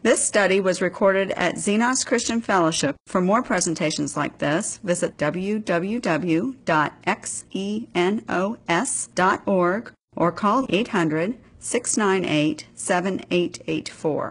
This study was recorded at Xenos Christian Fellowship. For more presentations like this, visit www.xenos.org or call 800-698-7884.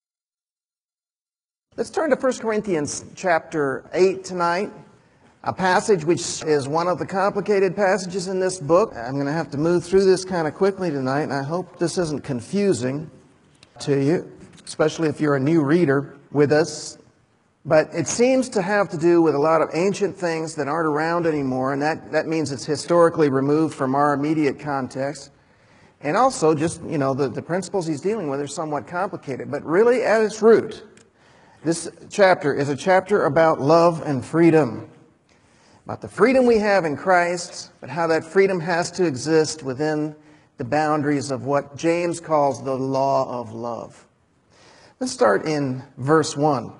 Let's turn to 1 Corinthians chapter 8 tonight, a passage which is one of the complicated passages in this book. I'm going to have to move through this kind of quickly tonight, and I hope this isn't confusing to you, especially if you're a new reader with us. But it seems to have to do with a lot of ancient things that aren't around anymore, and that means it's historically removed from our immediate context. And also, just, the principles he's dealing with are somewhat complicated. But really, at its root, this chapter is a chapter about love and freedom. About the freedom we have in Christ, but how that freedom has to exist within the boundaries of what James calls the law of love. Let's start in verse 1.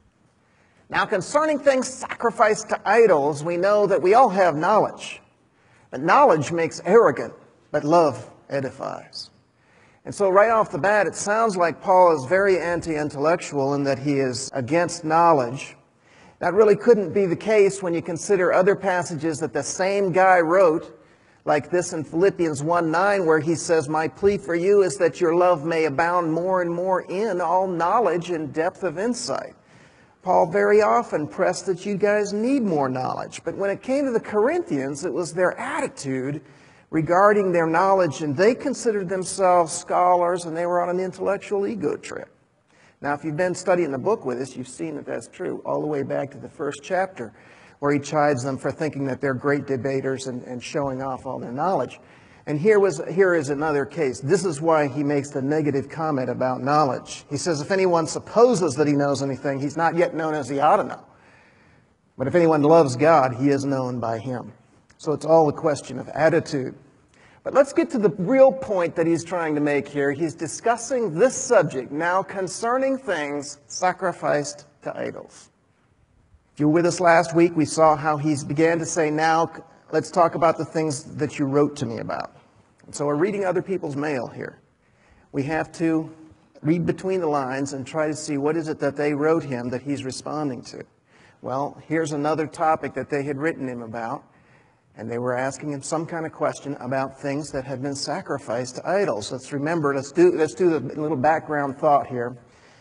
Now, concerning things sacrificed to idols, we know that we all have knowledge. But knowledge makes arrogant, but love edifies. And so right off the bat, it sounds like Paul is very anti-intellectual in that he is against knowledge. That really couldn't be the case when you consider other passages that the same guy wrote, like this in Philippians 1:9, where he says, "My plea for you is that your love may abound more and more in all knowledge and depth of insight." Paul very often pressed that you guys need more knowledge. But when it came to the Corinthians, it was their attitude regarding their knowledge, and they considered themselves scholars, and they were on an intellectual ego trip. Now, if you've been studying the book with us, you've seen that that's true all the way back to the first chapter, where he chides them for thinking that they're great debaters and showing off all their knowledge. And here is another case. This is why he makes the negative comment about knowledge. He says, if anyone supposes that he knows anything, he's not yet known as he ought to know. But if anyone loves God, he is known by him. So it's all a question of attitude. But let's get to the real point that he's trying to make here. He's discussing this subject now concerning things sacrificed to idols. If you were with us last week, we saw how he began to say, now let's talk about the things that you wrote to me about. And so we're reading other people's mail here. We have to read between the lines and try to see what is it that they wrote him that he's responding to. Well, here's another topic that they had written him about. And they were asking him some kind of question about things that had been sacrificed to idols. Let's remember, let's do the little background thought here.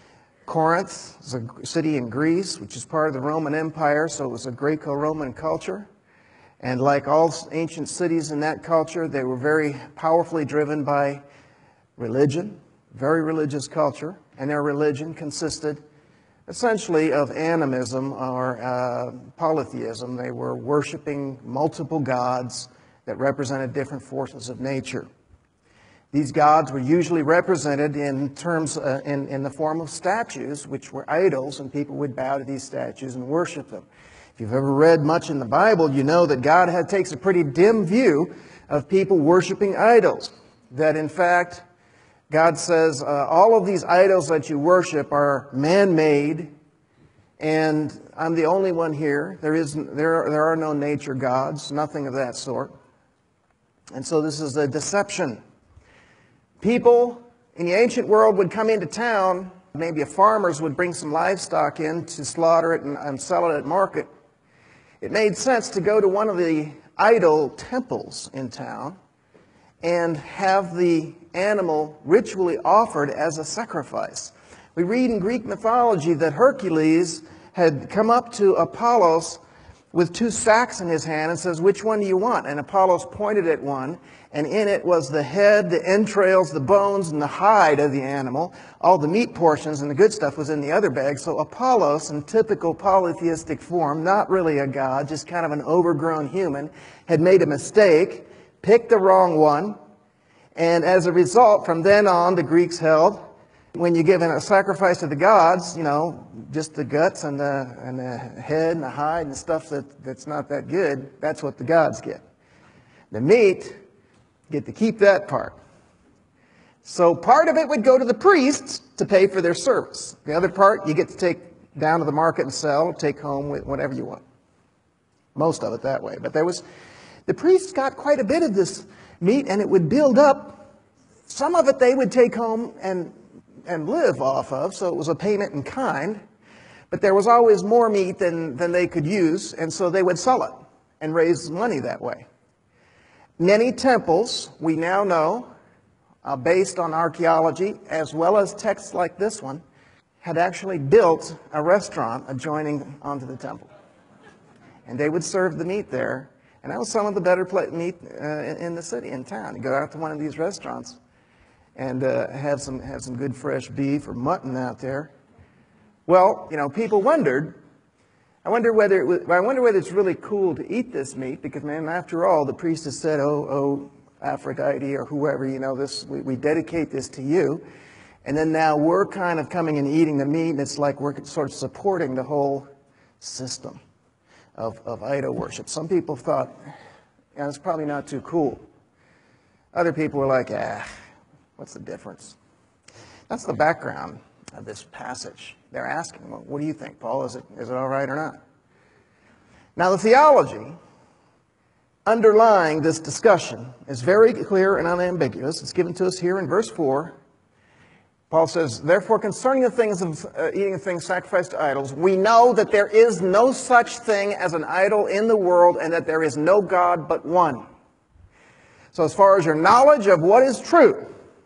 Corinth is a city in Greece, which is part of the Roman Empire, so it was a Greco-Roman culture. And like all ancient cities in that culture, they were very powerfully driven by religion, very religious culture. And their religion consisted essentially of animism or polytheism. They were worshiping multiple gods that represented different forces of nature. These gods were usually represented in terms in the form of statues, which were idols, and people would bow to these statues and worship them. If you've ever read much in the Bible, you know that God takes a pretty dim view of people worshiping idols. That in fact, God says, all of these idols that you worship are man-made, and I'm the only one here. There are no nature gods, nothing of that sort. And so this is a deception. People in the ancient world would come into town. Maybe farmers would bring some livestock in to slaughter it and sell it at market. It made sense to go to one of the idol temples in town and have the animal ritually offered as a sacrifice. We read in Greek mythology that Hercules had come up to Apollos with 2 sacks in his hand and says, "Which one do you want?" And Apollos pointed at one, and in it was the head, the entrails, the bones, and the hide of the animal. All the meat portions and the good stuff was in the other bag. So Apollos, in typical polytheistic form, not really a god, just kind of an overgrown human, had made a mistake, picked the wrong one, and as a result, from then on, the Greeks held, when you give in a sacrifice to the gods, just the guts and the head and the hide and the stuff that's not that good, that's what the gods get. The meat, get to keep that part. So part of it would go to the priests to pay for their service. The other part you get to take down to the market and sell, take home with whatever you want. Most of it that way. But the priests got quite a bit of this meat, and it would build up. Some of it they would take home and and live off of, so it was a payment in kind. But there was always more meat than they could use, and so they would sell it and raise money that way. Many temples, we now know, based on archaeology, as well as texts like this one, had actually built a restaurant adjoining onto the temple. And they would serve the meat there. And that was some of the better meat in the city, in town. You go out to one of these restaurants and have some good fresh beef or mutton out there. Well, people wondered. I wonder whether it's really cool to eat this meat, because, man, after all, the priest has said, "Oh, Aphrodite," or whoever, we dedicate this to you. And then now we're kind of coming and eating the meat, and it's like we're sort of supporting the whole system of idol worship. Some people thought, it's probably not too cool. Other people were like, what's the difference? That's the background of this passage. They're asking, well, what do you think, Paul? Is it all right or not? Now, the theology underlying this discussion is very clear and unambiguous. It's given to us here in verse 4. Paul says, "Therefore, concerning the things of eating of things sacrificed to idols, we know that there is no such thing as an idol in the world, and that there is no God but one." So as far as your knowledge of what is true,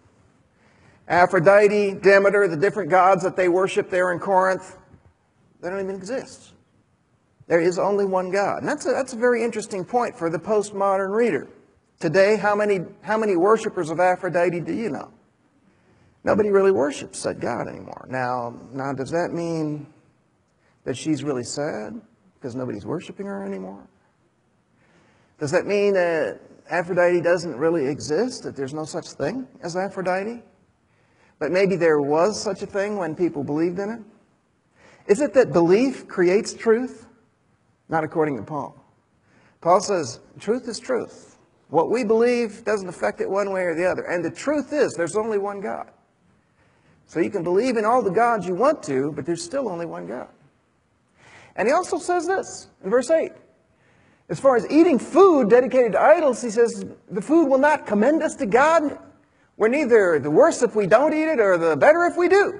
Aphrodite, Demeter, the different gods that they worship there in Corinth, they don't even exist. There is only one God. And that's a very interesting point for the postmodern reader. Today, how many worshipers of Aphrodite do you know? Nobody really worships that God anymore. Now, does that mean that she's really sad because nobody's worshiping her anymore? Does that mean that Aphrodite doesn't really exist, that there's no such thing as Aphrodite? But maybe there was such a thing when people believed in it? Is it that belief creates truth? Not according to Paul. Paul says, truth is truth. What we believe doesn't affect it one way or the other. And the truth is, there's only one God. So you can believe in all the gods you want to, but there's still only one God. And he also says this in verse 8. As far as eating food dedicated to idols, he says, the food will not commend us to God. We're neither the worse if we don't eat it or the better if we do.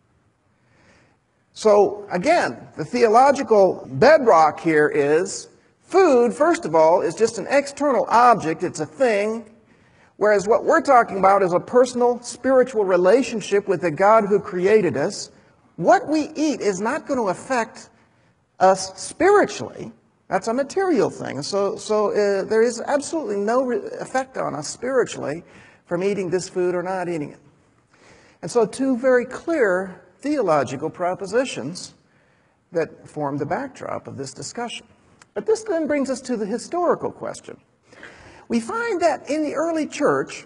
So, again, the theological bedrock here is food, first of all, is just an external object. It's a thing. Whereas what we're talking about is a personal, spiritual relationship with the God who created us. What we eat is not going to affect us spiritually. That's a material thing. So there is absolutely no effect on us spiritually from eating this food or not eating it. And so two very clear theological propositions that form the backdrop of this discussion. But this then brings us to the historical question. We find that in the early church,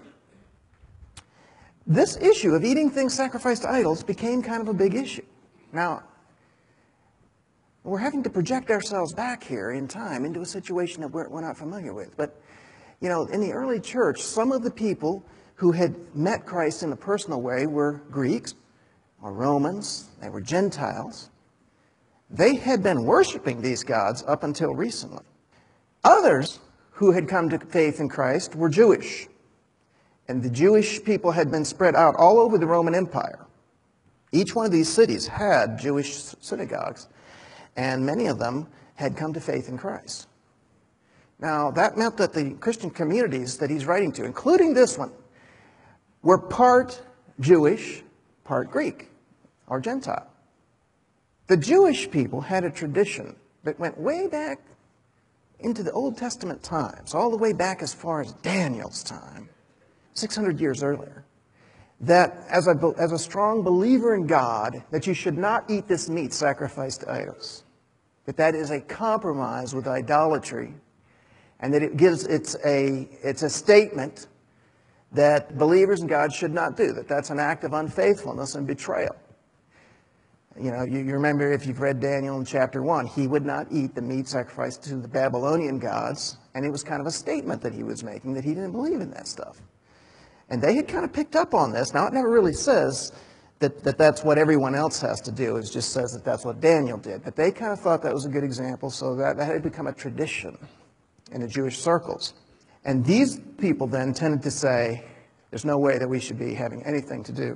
this issue of eating things sacrificed to idols became kind of a big issue. Now, we're having to project ourselves back here in time into a situation that we're not familiar with. But, in the early church, some of the people who had met Christ in a personal way were Greeks or Romans. They were Gentiles. They had been worshiping these gods up until recently. Others who had come to faith in Christ were Jewish. And the Jewish people had been spread out all over the Roman Empire. Each one of these cities had Jewish synagogues, and many of them had come to faith in Christ. Now, that meant that the Christian communities that he's writing to, including this one, were part Jewish, part Greek, or Gentile. The Jewish people had a tradition that went way back into the Old Testament times, all the way back as far as Daniel's time, 600 years earlier, that as a strong believer in God, that you should not eat this meat sacrificed to idols. That is a compromise with idolatry, and that it's a statement that believers in God should not do, that's an act of unfaithfulness and betrayal. You remember, if you've read Daniel in chapter 1, he would not eat the meat sacrificed to the Babylonian gods, and it was kind of a statement that he was making that he didn't believe in that stuff. And they had kind of picked up on this. Now, it never really says that that's what everyone else has to do. It just says that that's what Daniel did. But they kind of thought that was a good example, so that had become a tradition in the Jewish circles. And these people then tended to say, there's no way that we should be having anything to do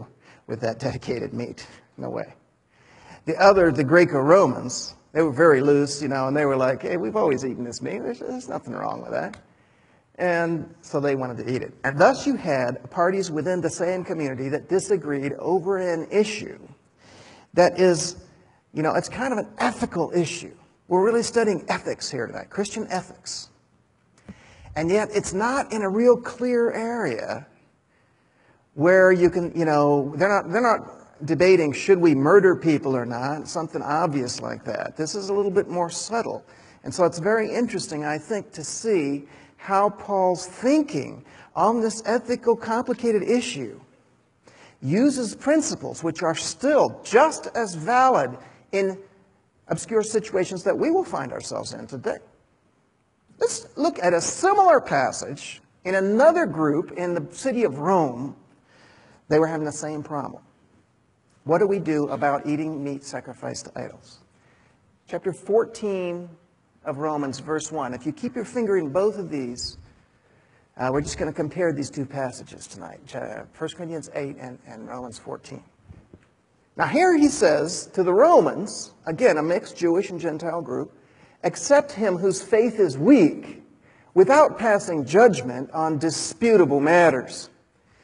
with that dedicated meat. No way. The Greco-Romans, they were very loose, and they were like, hey, we've always eaten this meat. There's nothing wrong with that. And so they wanted to eat it. And thus you had parties within the same community that disagreed over an issue that is, it's kind of an ethical issue. We're really studying ethics here tonight, Christian ethics. And yet it's not in a real clear area where you can, they're not debating should we murder people or not, something obvious like that. This is a little bit more subtle. And so it's very interesting, I think, to see how Paul's thinking on this ethical, complicated issue uses principles which are still just as valid in obscure situations that we will find ourselves in today. Let's look at a similar passage in another group in the city of Rome. They were having the same problem. What do we do about eating meat sacrificed to idols? Chapter 14 of Romans, verse 1. If you keep your finger in both of these, we're just going to compare these two passages tonight, 1 Corinthians 8 and Romans 14. Now here he says to the Romans, again a mixed Jewish and Gentile group, accept him whose faith is weak without passing judgment on disputable matters.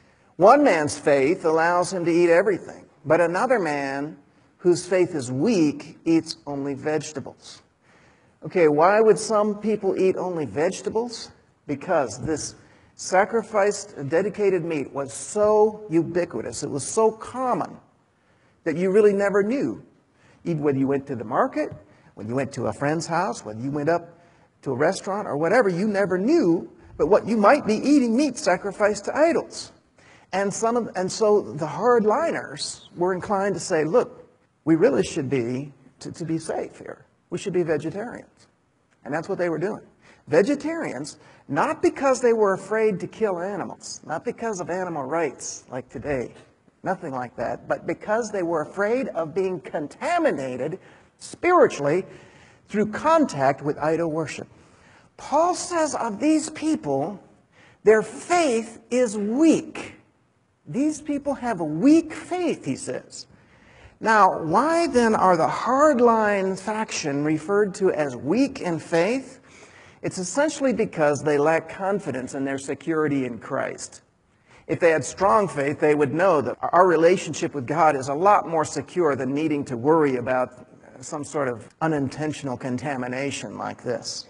One man's faith allows him to eat everything, but another man whose faith is weak eats only vegetables. Okay, why would some people eat only vegetables? Because this sacrificed, dedicated meat was so ubiquitous, it was so common that you really never knew. Even when you went to the market, when you went to a friend's house, when you went up to a restaurant or whatever, you never knew but what you might be eating meat sacrificed to idols. And so the hardliners were inclined to say, look, we really should be, to be safe here, we should be vegetarians. And that's what they were doing. Vegetarians, not because they were afraid to kill animals, not because of animal rights like today, nothing like that, but because they were afraid of being contaminated spiritually through contact with idol worship. Paul says of these people, their faith is weak. These people have a weak faith, he says. Now, why then are the hardline faction referred to as weak in faith? It's essentially because they lack confidence in their security in Christ. If they had strong faith, they would know that our relationship with God is a lot more secure than needing to worry about some sort of unintentional contamination like this.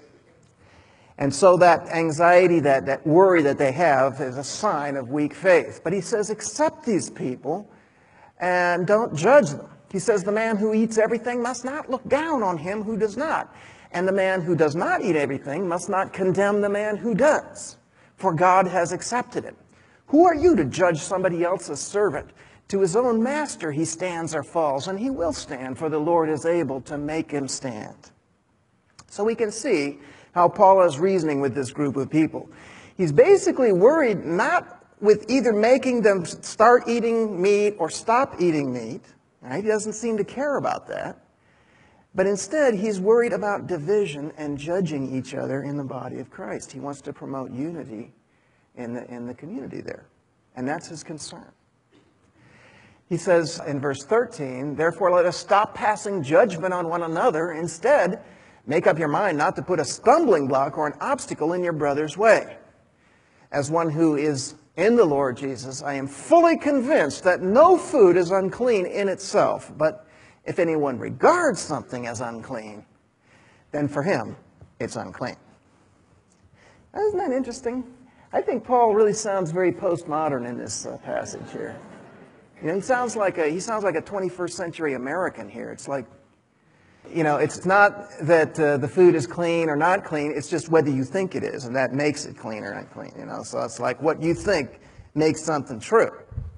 And so that anxiety, that worry that they have is a sign of weak faith. But he says, accept these people and don't judge them. He says, the man who eats everything must not look down on him who does not. And the man who does not eat everything must not condemn the man who does, for God has accepted him. Who are you to judge somebody else's servant? To his own master he stands or falls, and he will stand, for the Lord is able to make him stand. So we can see how Paul is reasoning with this group of people. He's basically worried not with either making them start eating meat or stop eating meat. Right? He doesn't seem to care about that. But instead, he's worried about division and judging each other in the body of Christ. He wants to promote unity in the community there. And that's his concern. He says in verse 13, therefore let us stop passing judgment on one another. Instead, make up your mind not to put a stumbling block or an obstacle in your brother's way. As one who is in the Lord Jesus, I am fully convinced that no food is unclean in itself, but if anyone regards something as unclean, then for him it's unclean. Isn't that interesting? I think Paul really sounds very postmodern in this passage here. You know, he sounds like a 21st century American here. It's like, you know, it's not that the food is clean or not clean. It's just whether you think it is, and that makes it clean or unclean. You know, so it's like what you think makes something true.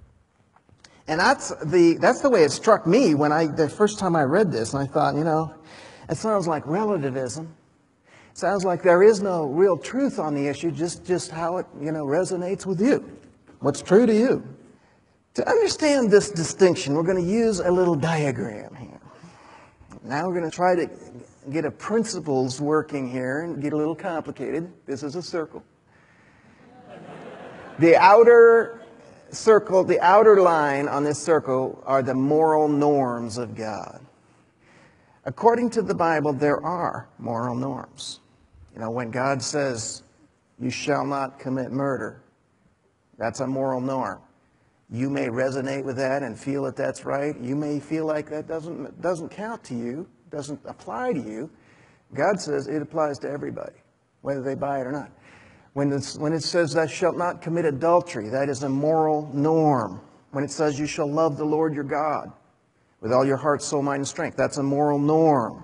And that's the way it struck me when the first time I read this, and I thought, you know, it sounds like relativism. It sounds like there is no real truth on the issue, just how it, you know, resonates with you. What's true to you? To understand this distinction, we're going to use a little diagram here. Now we're going to try to get a principles working here and get a little complicated. This is a circle. The outer circle, the outer line on this circle, are the moral norms of God. According to the Bible, there are moral norms. You know, when God says, you shall not commit murder, that's a moral norm. You may resonate with that and feel that that's right. You may feel like that doesn't count to you, doesn't apply to you. God says it applies to everybody, whether they buy it or not. When it says, thou shalt not commit adultery, that is a moral norm. When it says, you shall love the Lord your God with all your heart, soul, mind, and strength, that's a moral norm.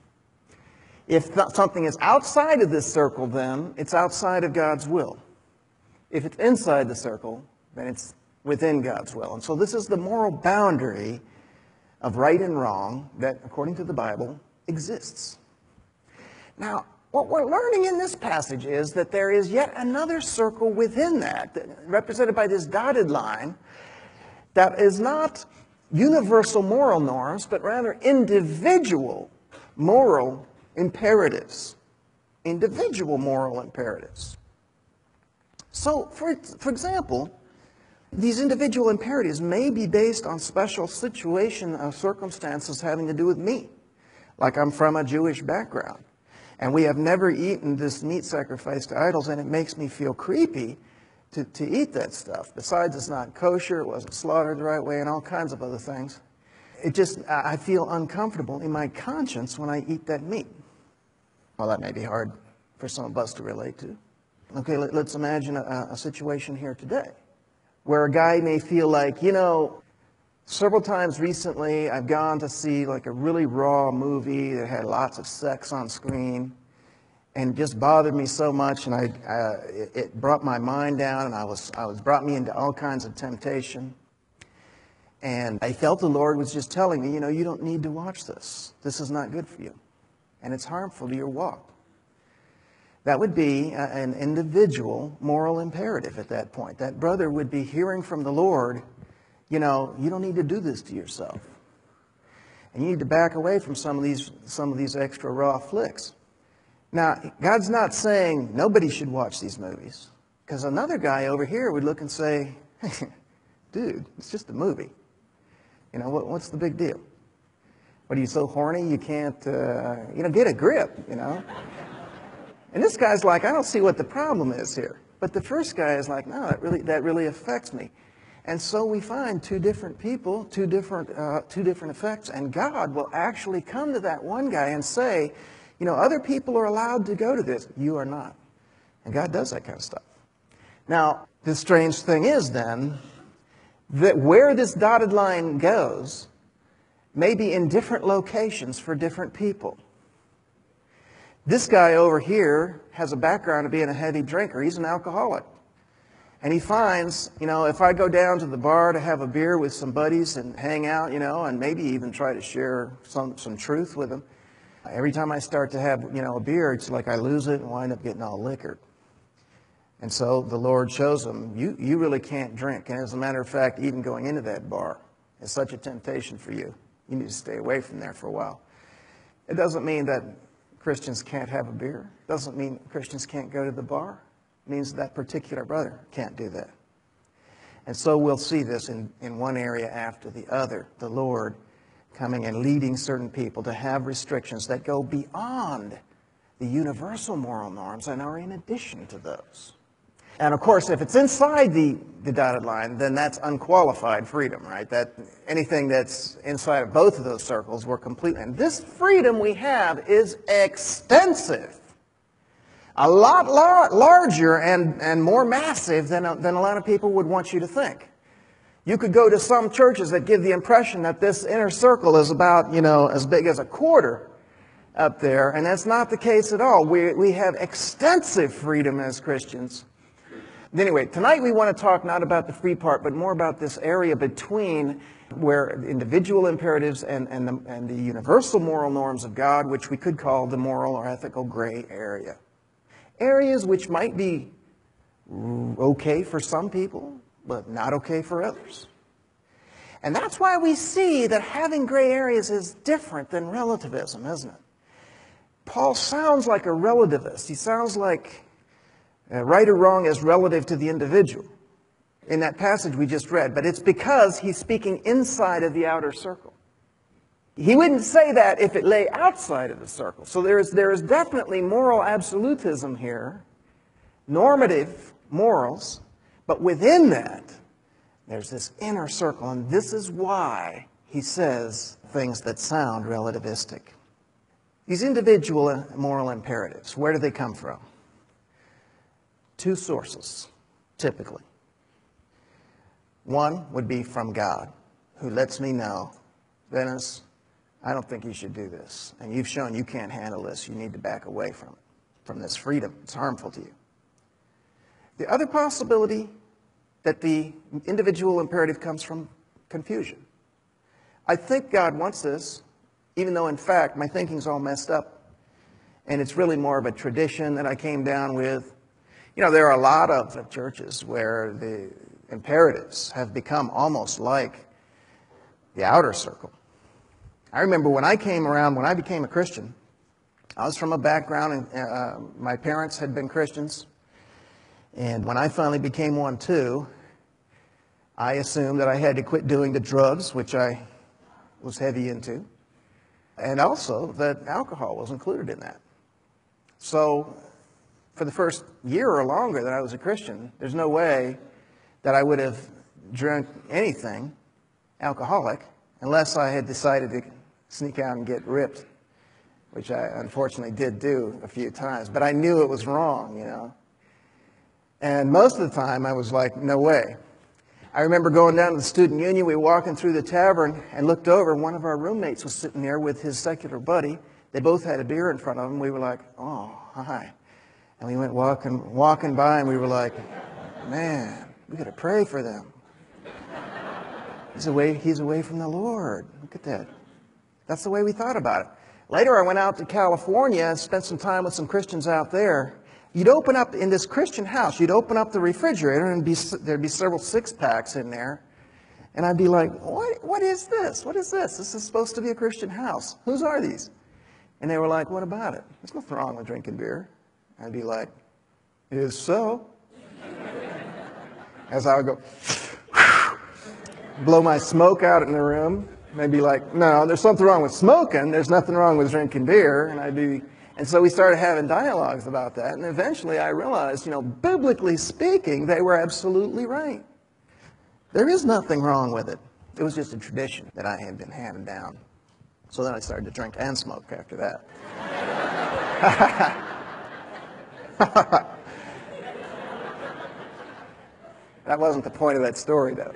If something is outside of this circle, then it's outside of God's will. If it's inside the circle, then it's within God's will. And so this is the moral boundary of right and wrong that, according to the Bible, exists. Now, what we're learning in this passage is that there is yet another circle within that, represented by this dotted line, that is not universal moral norms, but rather individual moral imperatives. Individual moral imperatives. So, for example, these individual imperatives may be based on special situation or circumstances having to do with me. Like I'm from a Jewish background, and we have never eaten this meat sacrificed to idols, and it makes me feel creepy to eat that stuff. Besides, it's not kosher, it wasn't slaughtered the right way, and all kinds of other things. I feel uncomfortable in my conscience when I eat that meat. Well, that may be hard for some of us to relate to. Okay, let's imagine a situation here today where a guy may feel like, you know, several times recently I've gone to see like a really raw movie that had lots of sex on screen, and it just bothered me so much, and it brought my mind down, and I brought me into all kinds of temptation. And I felt the Lord was just telling me, you know, you don't need to watch this. This is not good for you, and it's harmful to your walk. That would be an individual moral imperative at that point. That brother would be hearing from the Lord, you know, you don't need to do this to yourself. And you need to back away from some of these extra raw flicks. Now, God's not saying nobody should watch these movies, because another guy over here would look and say, dude, it's just a movie. You know, what's the big deal? What, are you so horny you can't, get a grip, you know? And this guy's like, I don't see what the problem is here. But the first guy is like, no, that really affects me. And so we find two different people, two different effects, and God will actually come to that one guy and say, you know, other people are allowed to go to this. You are not. And God does that kind of stuff. Now, the strange thing is then that where this dotted line goes may be in different locations for different people. This guy over here has a background of being a heavy drinker. He's an alcoholic. And he finds, you know, if I go down to the bar to have a beer with some buddies and hang out, you know, and maybe even try to share some truth with them, every time I start to have, you know, a beer, it's like I lose it and wind up getting all liquored. And so the Lord shows him, you really can't drink. And as a matter of fact, even going into that bar is such a temptation for you. You need to stay away from there for a while. It doesn't mean that Christians can't have a beer. It doesn't mean Christians can't go to the bar. It means that particular brother can't do that. And so we'll see this in one area after the other. The Lord coming and leading certain people to have restrictions that go beyond the universal moral norms and are in addition to those. And of course, if it's inside the dotted line, then that's unqualified freedom, right? That anything that's inside of both of those circles, we're completely. And this freedom we have is extensive, a lot larger and more massive than a lot of people would want you to think. You could go to some churches that give the impression that this inner circle is about, you know, as big as a quarter up there, and that's not the case at all. We have extensive freedom as Christians. Anyway, tonight we want to talk not about the free part, but more about this area between where individual imperatives and the universal moral norms of God, which we could call the moral or ethical gray area. Areas which might be okay for some people, but not okay for others. And that's why we see that having gray areas is different than relativism, isn't it? Paul sounds like a relativist. He sounds like right or wrong is relative to the individual. in that passage we just read, but it's because he's speaking inside of the outer circle. He wouldn't say that if it lay outside of the circle. So there is definitely moral absolutism here, normative morals, but within that, there's this inner circle, and this is why he says things that sound relativistic. These individual moral imperatives, where do they come from? Two sources, typically. One would be from God, who lets me know, Dennis, I don't think you should do this. And you've shown you can't handle this. You need to back away from it, from this freedom. It's harmful to you. The other possibility that the individual imperative comes from confusion. I think God wants this, even though in fact my thinking's all messed up. And it's really more of a tradition that I came down with. You know, there are a lot of churches where the imperatives have become almost like the outer circle. I remember when I became a Christian, I was from a background, and my parents had been Christians. And when I finally became one too, I assumed that I had to quit doing the drugs, which I was heavy into, and also that alcohol was included in that. So for the first year or longer that I was a Christian, there's no way that I would have drunk anything alcoholic unless I had decided to sneak out and get ripped, which I unfortunately did do a few times. But I knew it was wrong, you know. And most of the time I was like, no way. I remember going down to the student union, we were walking through the tavern and looked over, and one of our roommates was sitting there with his secular buddy. They both had a beer in front of them. We were like, oh, hi. And we went walking by, and we were like, man, we got to pray for them. He's away from the Lord. Look at that. That's the way we thought about it. Later, I went out to California and spent some time with some Christians out there. You'd open up, in this Christian house, you'd open up the refrigerator and there'd be several six-packs in there. And I'd be like, what is this? What is this? This is supposed to be a Christian house. Whose are these? And they were like, what about it? There's nothing wrong with drinking beer. I'd be like, it is so. As I would go, blow my smoke out in the room. And they'd be like, no, there's something wrong with smoking. There's nothing wrong with drinking beer. And so we started having dialogues about that. And eventually I realized, you know, biblically speaking, they were absolutely right. There is nothing wrong with it. It was just a tradition that I had been handed down. So then I started to drink and smoke after that. That wasn't the point of that story, though.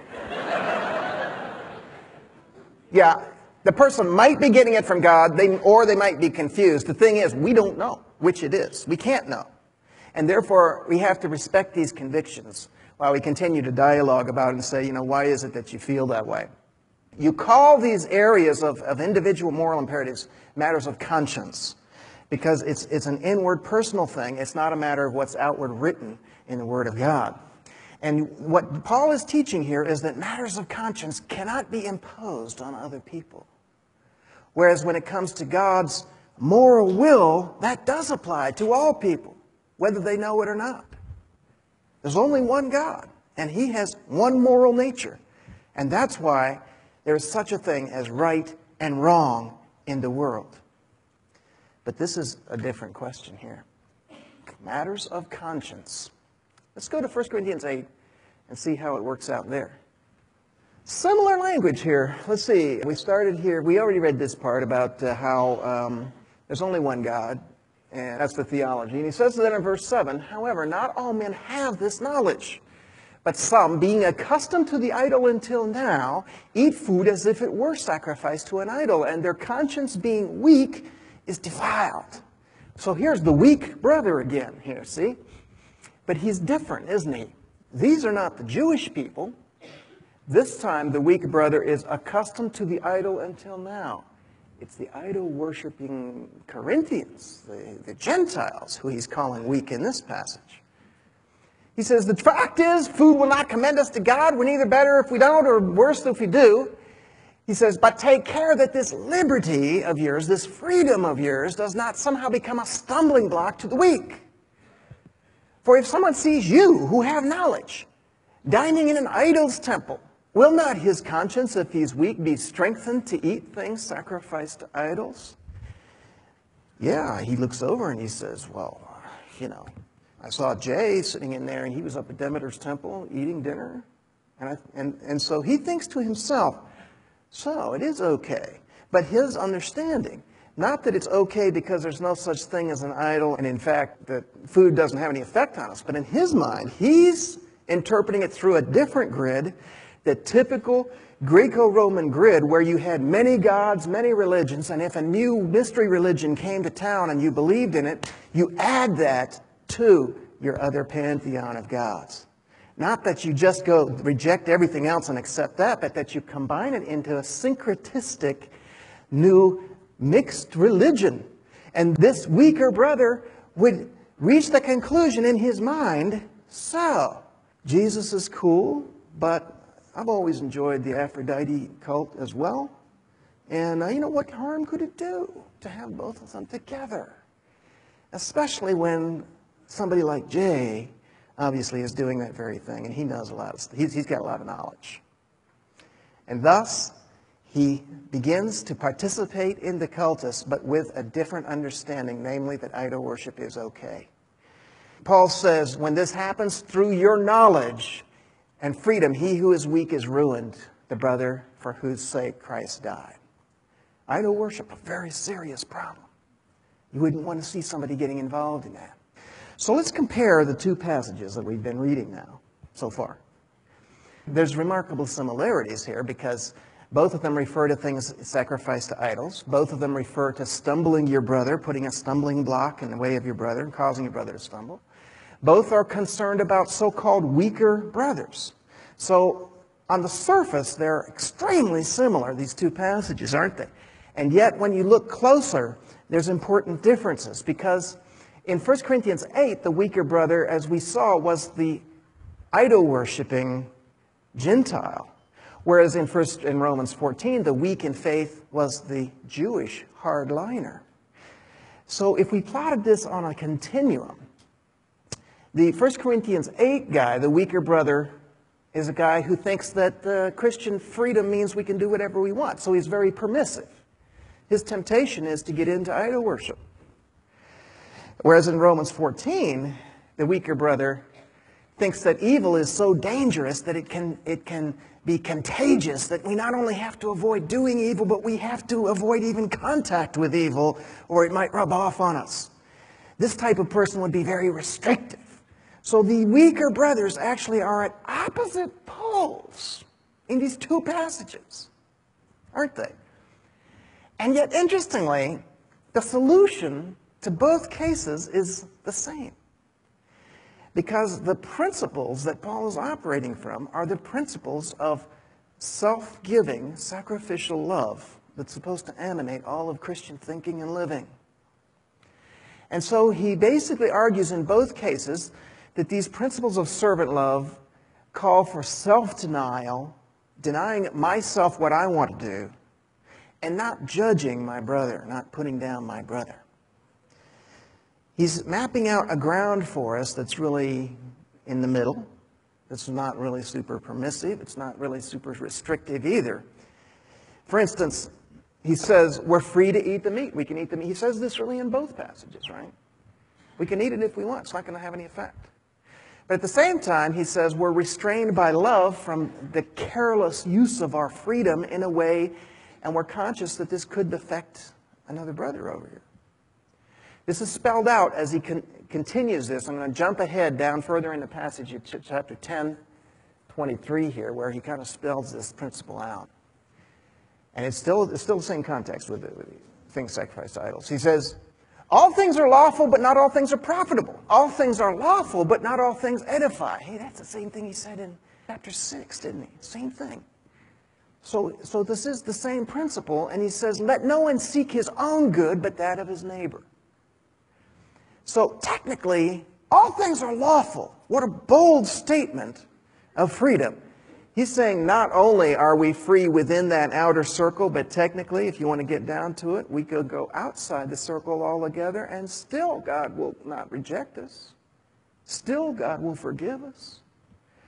Yeah, the person might be getting it from God, or they might be confused. The thing is, we don't know which it is. We can't know. And therefore, we have to respect these convictions while we continue to dialogue about it and say, you know, why is it that you feel that way? You call these areas of individual moral imperatives matters of conscience, because it's an inward personal thing. It's not a matter of what's outward written in the Word of God. And what Paul is teaching here is that matters of conscience cannot be imposed on other people. Whereas when it comes to God's moral will, that does apply to all people, whether they know it or not. There's only one God, and He has one moral nature. And that's why there is such a thing as right and wrong in the world. But this is a different question here. Matters of conscience. Let's go to 1 Corinthians 8 and see how it works out there. Similar language here. Let's see. We started here. We already read this part about how there's only one God, and that's the theology. And he says that in verse 7, however, not all men have this knowledge, but some, being accustomed to the idol until now, eat food as if it were sacrificed to an idol, and their conscience being weak is defiled. So here's the weak brother again here, see? But he's different, isn't he? These are not the Jewish people. This time, the weak brother is accustomed to the idol until now. It's the idol-worshipping Corinthians, the Gentiles, who he's calling weak in this passage. He says, the fact is, food will not commend us to God. We're neither better if we don't or worse if we do. He says, but take care that this liberty of yours, this freedom of yours, does not somehow become a stumbling block to the weak. For if someone sees you who have knowledge dining in an idol's temple. Will not his conscience, if he's weak, be strengthened to eat things sacrificed to idols? Yeah, he looks over and he says, well, I saw Jay sitting in there and he was up at Demeter's temple eating dinner. And so he thinks to himself, so it is okay. But his understanding, not that it's okay because there's no such thing as an idol, and in fact that food doesn't have any effect on us, but in his mind, he's interpreting it through a different grid, the typical Greco-Roman grid where you had many gods, many religions, and if a new mystery religion came to town and you believed in it, you add that to your other pantheon of gods. Not that you just go reject everything else and accept that, but that you combine it into a syncretistic, new, mixed religion. And this weaker brother would reach the conclusion in his mind, so, Jesus is cool, but I've always enjoyed the Aphrodite cult as well. And what harm could it do to have both of them together? Especially when somebody like Jay obviously is doing that very thing, and he knows a lot. He's got a lot of knowledge. And thus, he begins to participate in the cultus, but with a different understanding, namely that idol worship is okay. Paul says, when this happens through your knowledge and freedom, he who is weak is ruined, the brother for whose sake Christ died. Idol worship, a very serious problem. You wouldn't want to see somebody getting involved in that. So let's compare the two passages that we've been reading now, so far. There's remarkable similarities here because both of them refer to things sacrificed to idols. Both of them refer to stumbling your brother, putting a stumbling block in the way of your brother and causing your brother to stumble. Both are concerned about so-called weaker brothers. So on the surface, they're extremely similar, these two passages, aren't they? And yet, when you look closer, there's important differences because in 1 Corinthians 8, the weaker brother, as we saw, was the idol-worshipping Gentile. Whereas in Romans 14, the weak in faith was the Jewish hardliner. So if we plotted this on a continuum, the 1 Corinthians 8 guy, the weaker brother, is a guy who thinks that Christian freedom means we can do whatever we want. So he's very permissive. His temptation is to get into idol worship. Whereas in Romans 14, the weaker brother thinks that evil is so dangerous that it can be contagious, that we not only have to avoid doing evil, but we have to avoid even contact with evil, or it might rub off on us. This type of person would be very restrictive. So the weaker brothers actually are at opposite poles in these two passages, aren't they? And yet, interestingly, the solution to both cases is the same. Because the principles that Paul is operating from are the principles of self-giving, sacrificial love that's supposed to animate all of Christian thinking and living. And so he basically argues in both cases that these principles of servant love call for self-denial, denying myself what I want to do, and not judging my brother, not putting down my brother. He's mapping out a ground for us that's really in the middle. It's not really super permissive. It's not really super restrictive either. For instance, he says we're free to eat the meat. We can eat the meat. He says this really in both passages, right? We can eat it if we want. It's not going to have any effect. But at the same time, he says we're restrained by love from the careless use of our freedom in a way, and we're conscious that this could affect another brother over here. This is spelled out as he continues this. I'm going to jump ahead down further in the passage of chapter 10:23 here, where he kind of spells this principle out. And it's still the same context with the things sacrificed to idols. He says, all things are lawful, but not all things are profitable. All things are lawful, but not all things edify. Hey, that's the same thing he said in chapter 6, didn't he? Same thing. So this is the same principle, and he says, let no one seek his own good, but that of his neighbor. So technically, all things are lawful. What a bold statement of freedom. He's saying not only are we free within that outer circle, but technically, if you want to get down to it, we could go outside the circle altogether, and still God will not reject us. Still God will forgive us.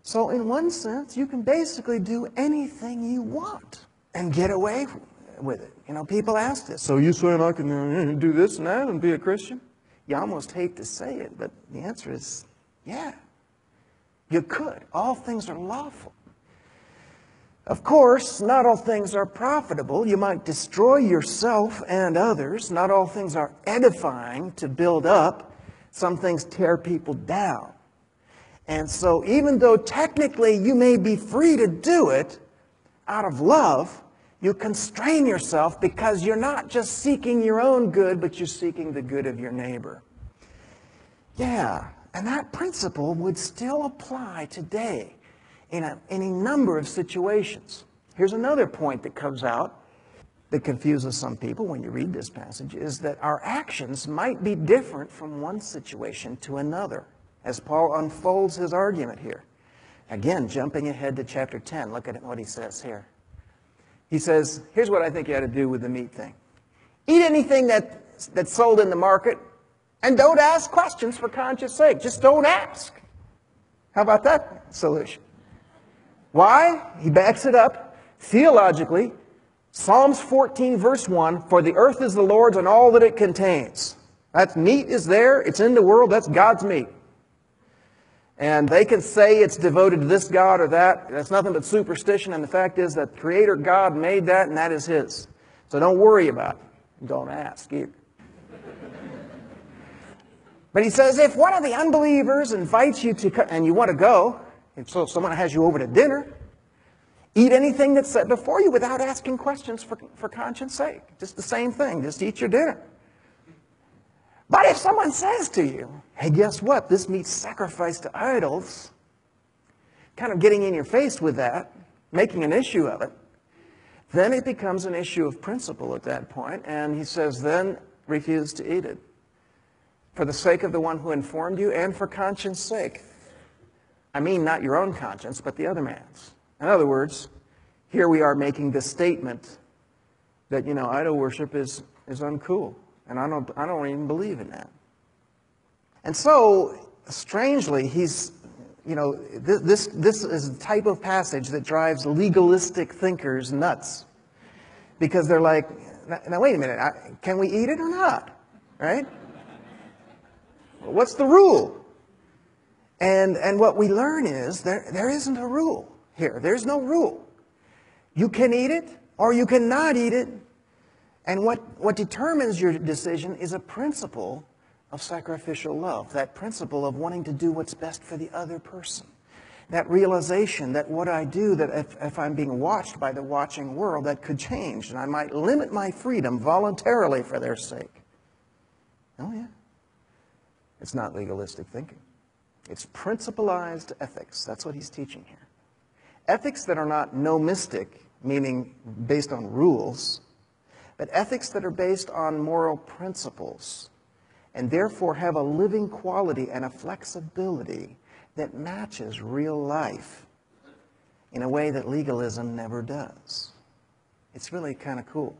So in one sense, you can basically do anything you want and get away with it. You know, people ask this, so you saying I can do this and that and be a Christian? You almost hate to say it, but the answer is, yeah, you could. All things are lawful. Of course, not all things are profitable. You might destroy yourself and others. Not all things are edifying to build up. Some things tear people down. And so even though technically you may be free to do it out of love, you constrain yourself because you're not just seeking your own good, but you're seeking the good of your neighbor. Yeah, and that principle would still apply today in a number of situations. Here's another point that comes out that confuses some people when you read this passage, is that our actions might be different from one situation to another, as Paul unfolds his argument here. Again, jumping ahead to chapter 10, look at what he says here. He says, here's what I think you ought to do with the meat thing. Eat anything that's sold in the market, and don't ask questions for conscience sake. Just don't ask. How about that solution? Why? He backs it up theologically. Psalms 14, verse 1, for the earth is the Lord's and all that it contains. That meat is there. It's in the world. That's God's meat. And they can say it's devoted to this God or that. That's nothing but superstition. And the fact is that Creator God made that, and that is His. So don't worry about it. Don't ask either. But he says, if one of the unbelievers invites you to, and you want to go, and so someone has you over to dinner, eat anything that's set before you without asking questions for conscience sake. Just the same thing. Just eat your dinner. But if someone says to you, hey, guess what? This meat's sacrificed to idols, kind of getting in your face with that, making an issue of it, then it becomes an issue of principle at that point, and he says, then refuse to eat it, for the sake of the one who informed you and for conscience sake. I mean, not your own conscience, but the other man's. In other words, here we are making this statement that, idol worship is uncool. And I don't even believe in that. And so, strangely, this is the type of passage that drives legalistic thinkers nuts. Because they're like, now wait a minute, can we eat it or not? Right? What's the rule? And what we learn is there isn't a rule here. There's no rule. You can eat it or you cannot eat it. And what determines your decision is a principle of sacrificial love, that principle of wanting to do what's best for the other person. That realization that what I do, that if I'm being watched by the watching world, that could change, and I might limit my freedom voluntarily for their sake. Oh yeah. It's not legalistic thinking. It's principalized ethics. That's what he's teaching here. Ethics that are not nomistic, meaning based on rules, but ethics that are based on moral principles and therefore have a living quality and a flexibility that matches real life in a way that legalism never does. It's really kind of cool.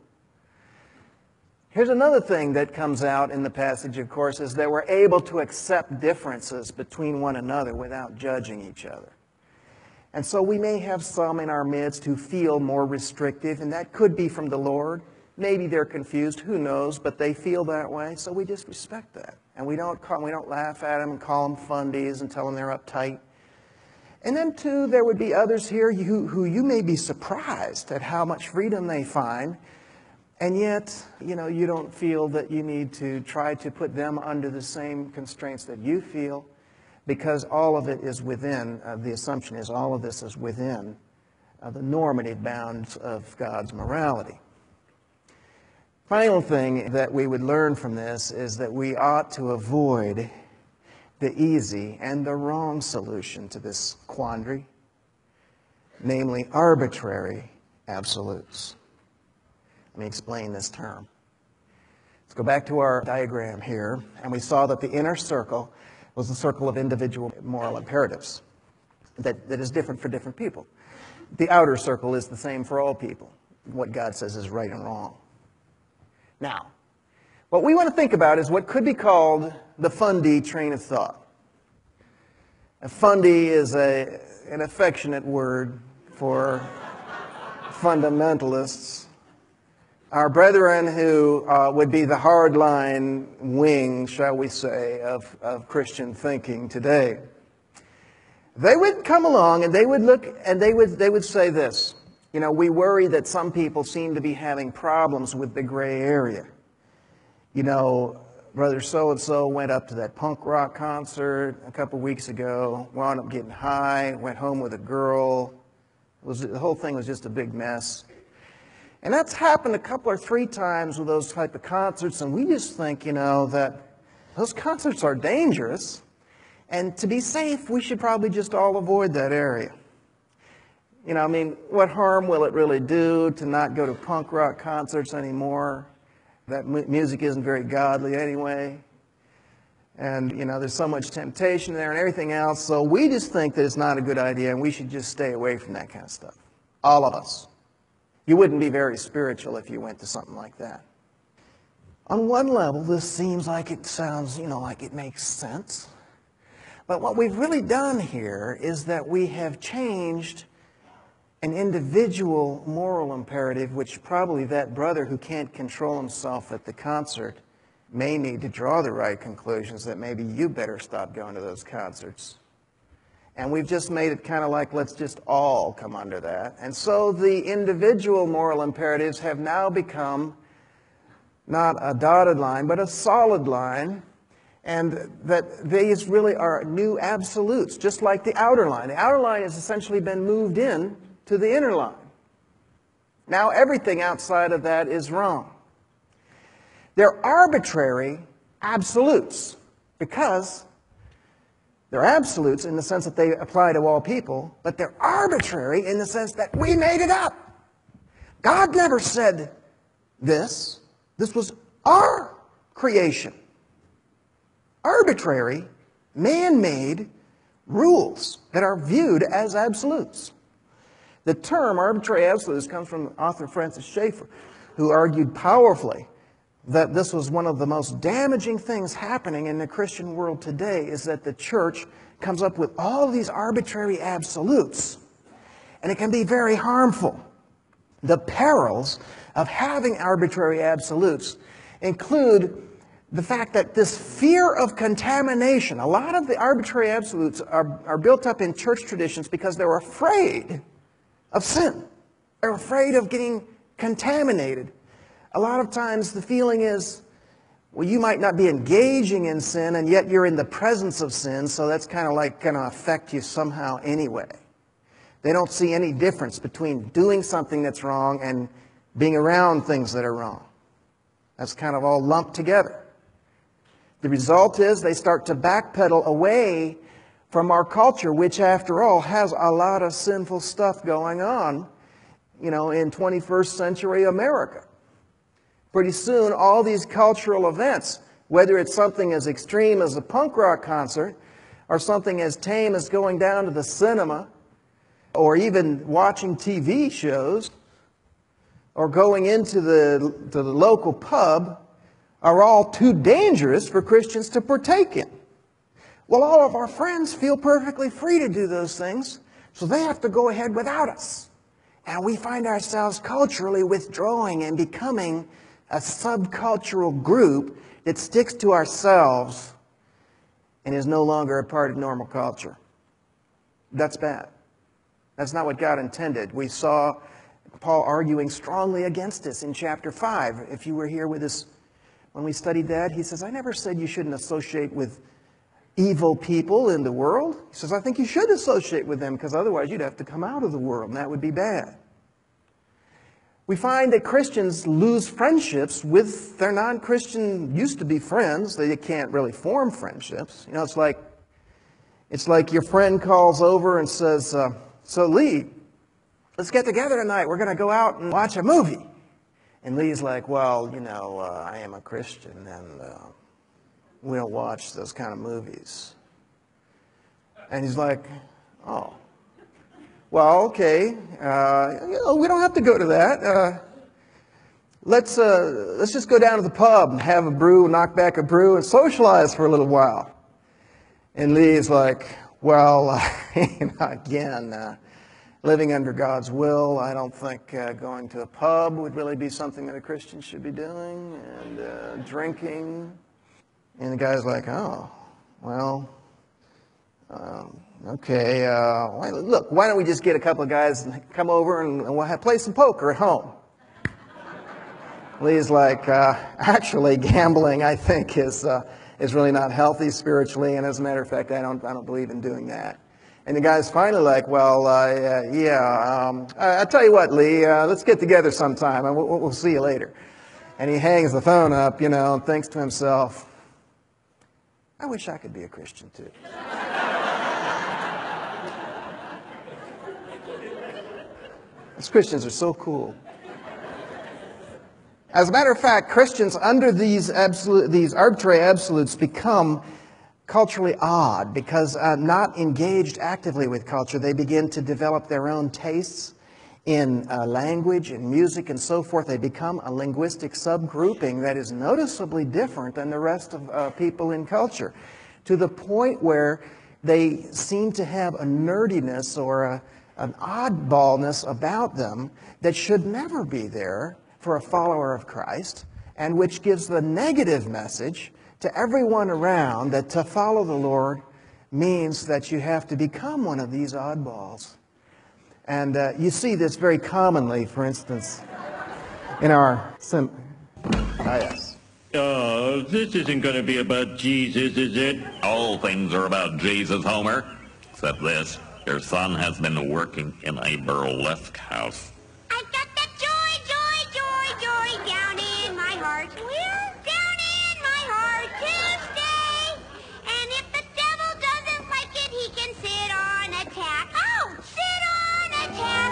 Here's another thing that comes out in the passage, of course, is that we're able to accept differences between one another without judging each other. And so we may have some in our midst who feel more restrictive, and that could be from the Lord. Maybe they're confused, who knows, but they feel that way, so we just respect that. And we don't laugh at them and call them fundies and tell them they're uptight. And then, too, there would be others here who you may be surprised at how much freedom they find, and yet, you don't feel that you need to try to put them under the same constraints that you feel, because all of it is within, the assumption is all of this is within the normative bounds of God's morality. Final thing that we would learn from this is that we ought to avoid the easy and the wrong solution to this quandary, namely arbitrary absolutes. Let me explain this term. Let's go back to our diagram here, and we saw that the inner circle was the circle of individual moral imperatives that is different for different people. The outer circle is the same for all people, what God says is right and wrong. Now, what we want to think about is what could be called the fundy train of thought. Fundy is an affectionate word for fundamentalists. Our brethren who would be the hardline wing, shall we say, of Christian thinking today. They would come along and they would look and they would say this. You know, we worry that some people seem to be having problems with the gray area. You know, Brother so-and-so went up to that punk rock concert a couple weeks ago, wound up getting high, went home with a girl. The whole thing was just a big mess. And that's happened a couple or three times with those type of concerts, and we just think, you know, that those concerts are dangerous, and to be safe, we should probably just all avoid that area. You know, I mean, what harm will it really do to not go to punk rock concerts anymore? That music isn't very godly anyway. And, you know, there's so much temptation there and everything else. So we just think that it's not a good idea and we should just stay away from that kind of stuff. All of us. You wouldn't be very spiritual if you went to something like that. On one level, this seems like it sounds, you know, like it makes sense. But what we've really done here is that we have changed an individual moral imperative, which probably that brother who can't control himself at the concert may need to draw the right conclusions that maybe you better stop going to those concerts. And we've just made it kind of like, let's just all come under that. And so the individual moral imperatives have now become not a dotted line, but a solid line. And that these really are new absolutes, just like the outer line. The outer line has essentially been moved in to the inner line. Now everything outside of that is wrong. They're arbitrary absolutes because they're absolutes in the sense that they apply to all people, but they're arbitrary in the sense that we made it up. God never said this. This was our creation. Arbitrary, man-made rules that are viewed as absolutes. The term arbitrary absolutes comes from author Francis Schaeffer, who argued powerfully that this was one of the most damaging things happening in the Christian world today, is that the church comes up with all these arbitrary absolutes, and it can be very harmful. The perils of having arbitrary absolutes include the fact that this fear of contamination, a lot of the arbitrary absolutes are built up in church traditions because they're afraid of sin. They're afraid of getting contaminated. A lot of times the feeling is, well, you might not be engaging in sin, and yet you're in the presence of sin, so that's kind of like going to affect you somehow anyway. They don't see any difference between doing something that's wrong and being around things that are wrong. That's kind of all lumped together. The result is they start to backpedal away from our culture, which after all has a lot of sinful stuff going on, you know, in 21st century America. Pretty soon, all these cultural events, whether it's something as extreme as a punk rock concert, or something as tame as going down to the cinema, or even watching TV shows, or going into the local pub, are all too dangerous for Christians to partake in. Well, all of our friends feel perfectly free to do those things, so they have to go ahead without us. And we find ourselves culturally withdrawing and becoming a subcultural group that sticks to ourselves and is no longer a part of normal culture. That's bad. That's not what God intended. We saw Paul arguing strongly against this in chapter 5. If you were here with us when we studied that, he says, I never said you shouldn't associate with evil people in the world. He says, I think you should associate with them because otherwise you'd have to come out of the world, and that would be bad. We find that Christians lose friendships with their non-Christian used-to-be friends. They can't really form friendships. You know, it's like your friend calls over and says, so Lee, let's get together tonight. We're going to go out and watch a movie. And Lee's like, well, you know, I am a Christian, and we don't watch those kind of movies. And he's like, oh. Well, okay, you know, we don't have to go to that. Let's just go down to the pub and have a brew, knock back a brew, and socialize for a little while. And Lee's like, Well, again, living under God's will, I don't think going to a pub would really be something that a Christian should be doing, and drinking. And the guy's like, oh, well, okay, look, why don't we just get a couple of guys and come over and we'll play some poker at home? Lee's like, actually, gambling, I think, is really not healthy spiritually, and as a matter of fact, I don't believe in doing that. And the guy's finally like, well, I'll tell you what, Lee, let's get together sometime, and we'll see you later. And he hangs the phone up, and thinks to himself, I wish I could be a Christian too. These Christians are so cool. As a matter of fact, Christians under these arbitrary absolutes become culturally odd because not engaged actively with culture, they begin to develop their own tastes in language and music and so forth. They become a linguistic subgrouping that is noticeably different than the rest of people in culture, to the point where they seem to have a nerdiness or an oddballness about them that should never be there for a follower of Christ, and which gives the negative message to everyone around that to follow the Lord means that you have to become one of these oddballs. And you see this very commonly, for instance, in our yes. This isn't going to be about Jesus, is it? All things are about Jesus, Homer. Except this. Your son has been working in a burlesque house. I've got that joy down in my heart. We're down in my heart to stay. And if the devil doesn't like it, he can sit on a tack. Oh, sit on a tack.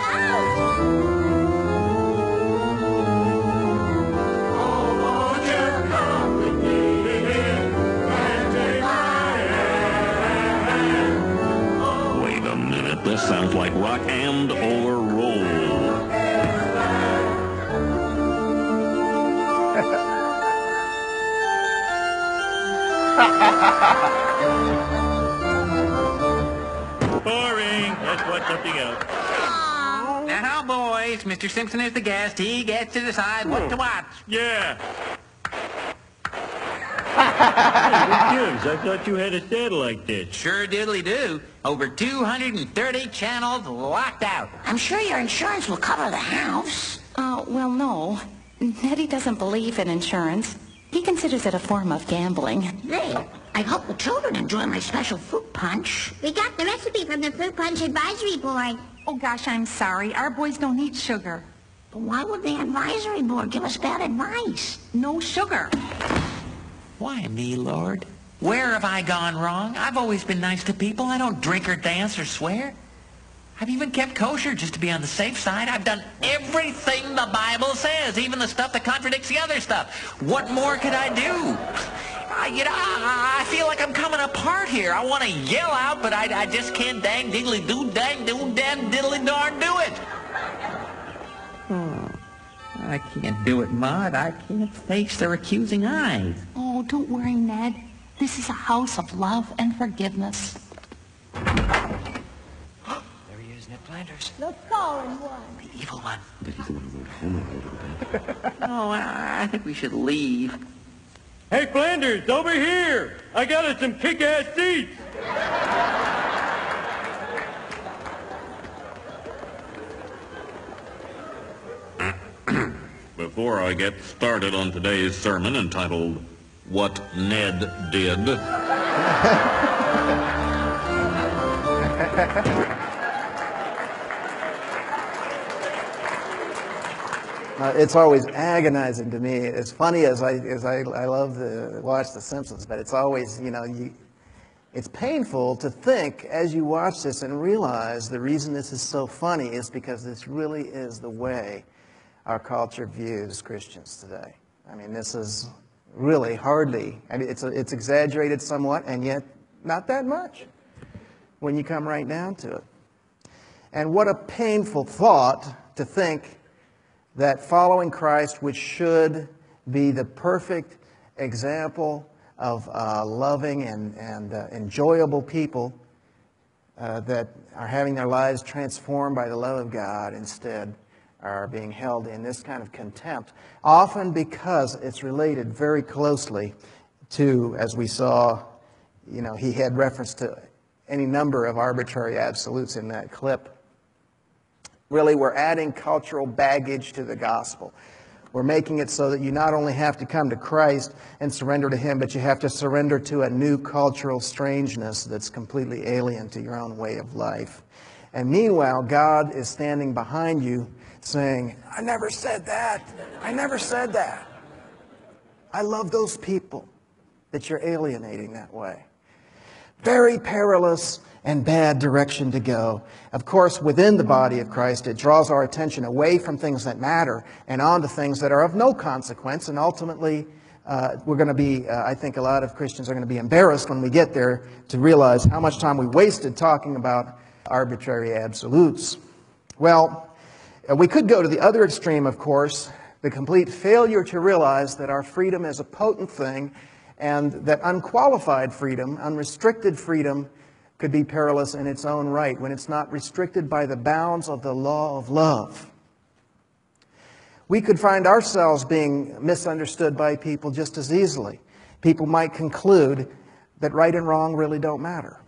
Oh, won't you come with me and take my hand? Wait a minute, this sounds like rock and or roll. Boring. Let's watch something else. Now, boys, Mr. Simpson is the guest. He gets to decide what to watch. Yeah. Hey, who gives? I thought you had a satellite dish. Sure diddly do. Over 230 channels locked out. I'm sure your insurance will cover the house. Well, no. Nettie doesn't believe in insurance. He considers it a form of gambling. There. I hope the children enjoy my special fruit punch. We got the recipe from the Fruit Punch Advisory Board. Oh, gosh, I'm sorry. Our boys don't eat sugar. But why would the advisory board give us bad advice? No sugar. Why me, Lord? Where have I gone wrong? I've always been nice to people. I don't drink or dance or swear. I've even kept kosher just to be on the safe side. I've done everything the Bible says, even the stuff that contradicts the other stuff. What more could I do? I feel like I'm coming apart here. I want to yell out, but I just can't dang diddly do dang do damn diddly darn do it. Oh, I can't do it, Maud. I can't face their accusing eyes. Oh, don't worry, Ned. This is a house of love and forgiveness. The fallen one. The evil one. Oh, I think we should leave. Hey, Flanders, over here. I got us some kick-ass seats. Before I get started on today's sermon entitled, What Ned Did, It's always agonizing to me. As funny as I love to watch The Simpsons, but it's always, it's painful to think as you watch this and realize the reason this is so funny is because this really is the way our culture views Christians today. I mean, this is really hardly, it's exaggerated somewhat, and yet not that much when you come right down to it. And what a painful thought to think that following Christ, which should be the perfect example of loving and enjoyable people, that are having their lives transformed by the love of God instead are being held in this kind of contempt, often because it's related very closely to, as we saw, he had reference to any number of arbitrary absolutes in that clip. Really, we're adding cultural baggage to the gospel. We're making it so that you not only have to come to Christ and surrender to Him, but you have to surrender to a new cultural strangeness that's completely alien to your own way of life. And meanwhile, God is standing behind you saying, I never said that. I never said that. I love those people that you're alienating that way. Very perilous and bad direction to go. Of course, within the body of Christ, it draws our attention away from things that matter and onto things that are of no consequence. And ultimately, we're going to be, I think a lot of Christians are going to be embarrassed when we get there to realize how much time we wasted talking about arbitrary absolutes. Well, we could go to the other extreme, of course, the complete failure to realize that our freedom is a potent thing and that unqualified freedom, unrestricted freedom, could be perilous in its own right when it's not restricted by the bounds of the law of love. We could find ourselves being misunderstood by people just as easily. People might conclude that right and wrong really don't matter.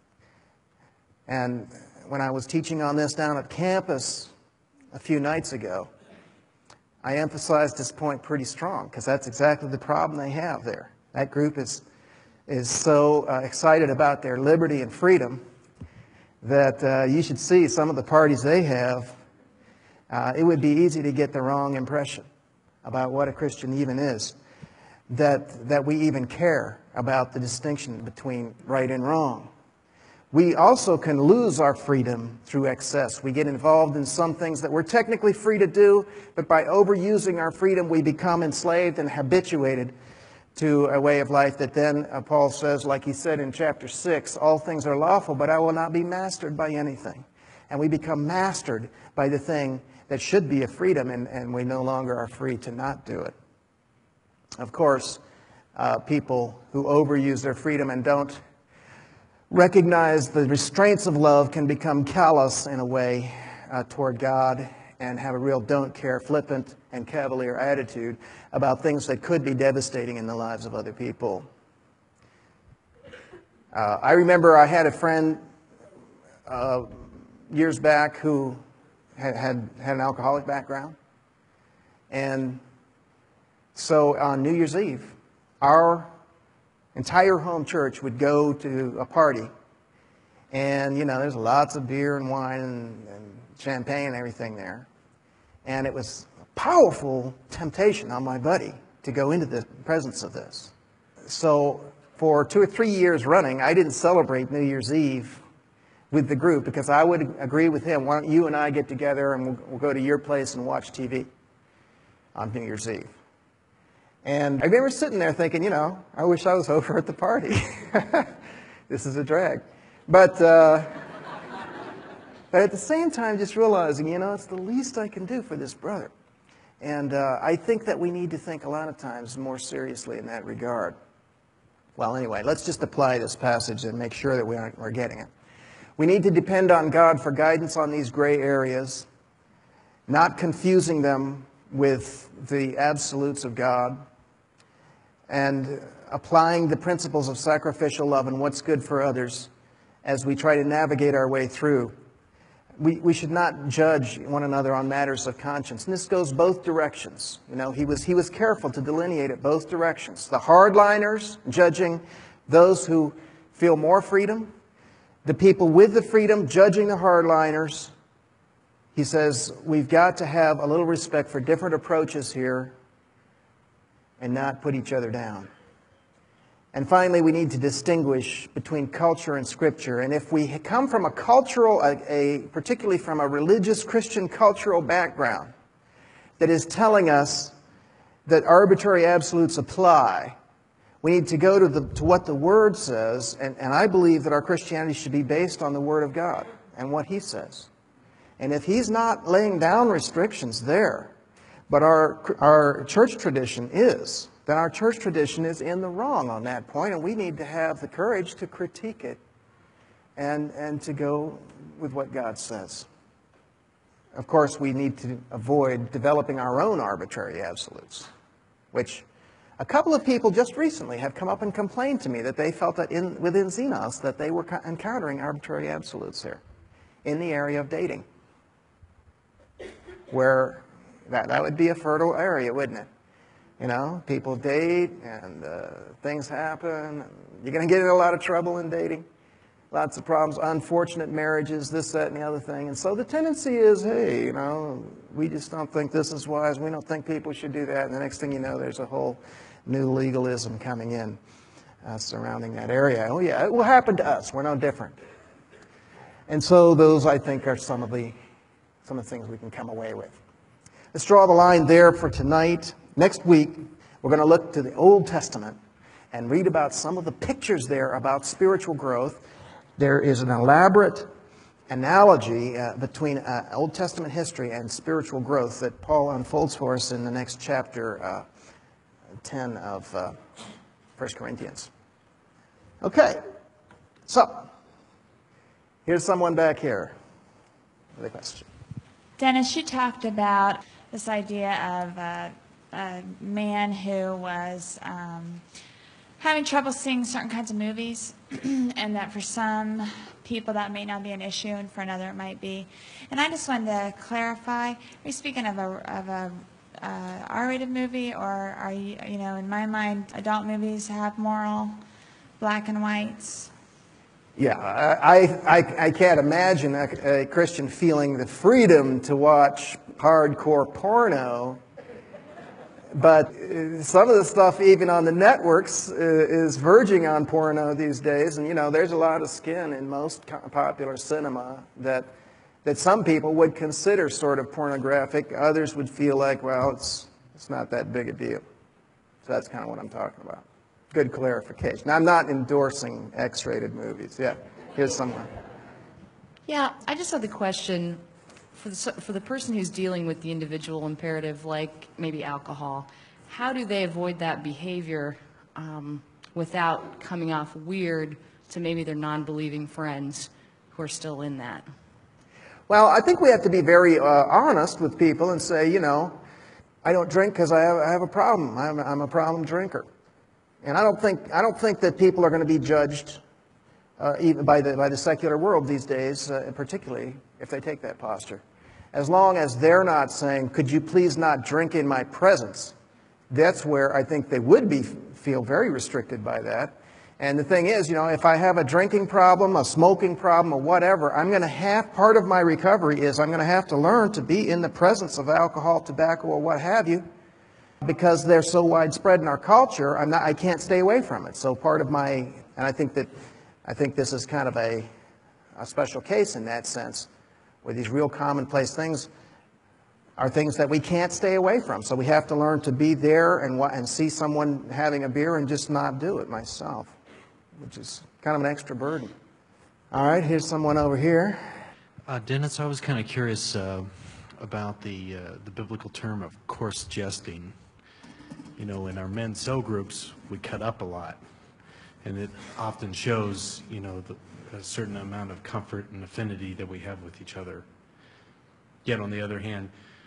And when I was teaching on this down at campus a few nights ago, I emphasized this point pretty strong because that's exactly the problem they have there. That group is so excited about their liberty and freedom that you should see some of the parties they have. It would be easy to get the wrong impression about what a Christian even is, that we even care about the distinction between right and wrong. We also can lose our freedom through excess. We get involved in some things that we're technically free to do, but by overusing our freedom, we become enslaved and habituated to a way of life that then Paul says, like he said in chapter 6, all things are lawful, but I will not be mastered by anything. And we become mastered by the thing that should be a freedom, and we no longer are free to not do it. Of course, people who overuse their freedom and don't recognize the restraints of love can become callous in a way toward God and have a real don't care, flippant, and cavalier attitude about things that could be devastating in the lives of other people. I remember I had a friend years back who had an alcoholic background. And so on New Year's Eve, our entire home church would go to a party. And, there's lots of beer and wine and champagne and everything there. And it was a powerful temptation on my buddy to go into the presence of this. So for 2 or 3 years running, I didn't celebrate New Year's Eve with the group because I would agree with him, why don't you and I get together and we'll go to your place and watch TV on New Year's Eve. And I remember sitting there thinking, I wish I was over at the party. This is a drag. But at the same time, just realizing, it's the least I can do for this brother. And I think that we need to think a lot of times more seriously in that regard. Well, anyway, let's just apply this passage and make sure that we're getting it. We need to depend on God for guidance on these gray areas, not confusing them with the absolutes of God, and applying the principles of sacrificial love and what's good for others as we try to navigate our way through. We should not judge one another on matters of conscience. And this goes both directions. He was careful to delineate it both directions. The hardliners judging those who feel more freedom. The people with the freedom judging the hardliners. He says we've got to have a little respect for different approaches here and not put each other down. And finally, we need to distinguish between culture and Scripture. And if we come from a cultural, particularly from a religious Christian cultural background that is telling us that arbitrary absolutes apply, we need to go to what the Word says. And I believe that our Christianity should be based on the Word of God and what He says. And if He's not laying down restrictions there, but our church tradition is, then our church tradition is in the wrong on that point, and we need to have the courage to critique it and to go with what God says. Of course, we need to avoid developing our own arbitrary absolutes, which a couple of people just recently have come up and complained to me that they felt that within Xenos that they were encountering arbitrary absolutes here in the area of dating, where that would be a fertile area, wouldn't it? You know, people date and things happen. You're going to get in a lot of trouble in dating. Lots of problems, unfortunate marriages, this, that, and the other thing. And so the tendency is, hey, you know, we just don't think this is wise. We don't think people should do that. And the next thing you know, there's a whole new legalism coming in surrounding that area. Oh, yeah, it will happen to us. We're no different. And so those, I think, are some of the things we can come away with. Let's draw the line there for tonight. Next week, we're going to look to the Old Testament and read about some of the pictures there about spiritual growth. There is an elaborate analogy between Old Testament history and spiritual growth that Paul unfolds for us in the next chapter 10 of 1 Corinthians. Okay, so here's someone back here with a question. Dennis, you talked about this idea of a man who was having trouble seeing certain kinds of movies, and that for some people that may not be an issue, and for another it might be. And I just wanted to clarify: are you speaking of a R-rated movie, or are you know, in my mind, adult movies have moral black and whites? Yeah, I can't imagine a Christian feeling the freedom to watch hardcore porno. But some of the stuff, even on the networks, is verging on porno these days. And, you know, there's a lot of skin in most popular cinema that some people would consider sort of pornographic. Others would feel like, well, it's not that big a deal. So that's kind of what I'm talking about. Good clarification. Now, I'm not endorsing X-rated movies. Yeah, here's someone. Yeah, I just have the question. For the person who's dealing with the individual imperative, like maybe alcohol, how do they avoid that behavior without coming off weird to maybe their non-believing friends who are still in that? Well, I think we have to be very honest with people and say, you know, I don't drink because I have a problem. I'm a problem drinker, and I don't think that people are going to be judged even by the secular world these days, particularly if they take that posture. As long as they're not saying, could you please not drink in my presence, that's where I think they would feel very restricted by that. And the thing is, you know, if I have a drinking problem, a smoking problem, or whatever, part of my recovery is I'm going to have to learn to be in the presence of alcohol, tobacco, or what have you, because they're so widespread in our culture, I can't stay away from it. So part of and I think this is kind of a special case in that sense, where these real commonplace things are things that we can't stay away from. So we have to learn to be there and see someone having a beer and just not do it myself, which is kind of an extra burden. All right, here's someone over here. Dennis, I was kind of curious about the biblical term of coarse jesting. You know, in our men's cell groups, we cut up a lot. And it often shows, you know, a certain amount of comfort and affinity that we have with each other. Yet, on the other hand,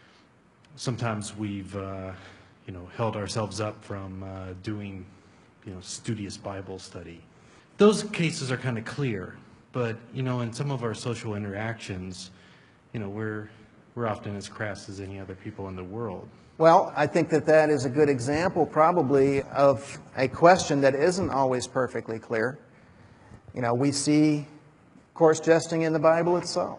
sometimes we've, you know, held ourselves up from doing, you know, studious Bible study. Those cases are kind of clear, but, you know, in some of our social interactions, you know, we're often as crass as any other people in the world. Well, I think that is a good example probably of a question that isn't always perfectly clear. You know, we see coarse jesting in the Bible itself.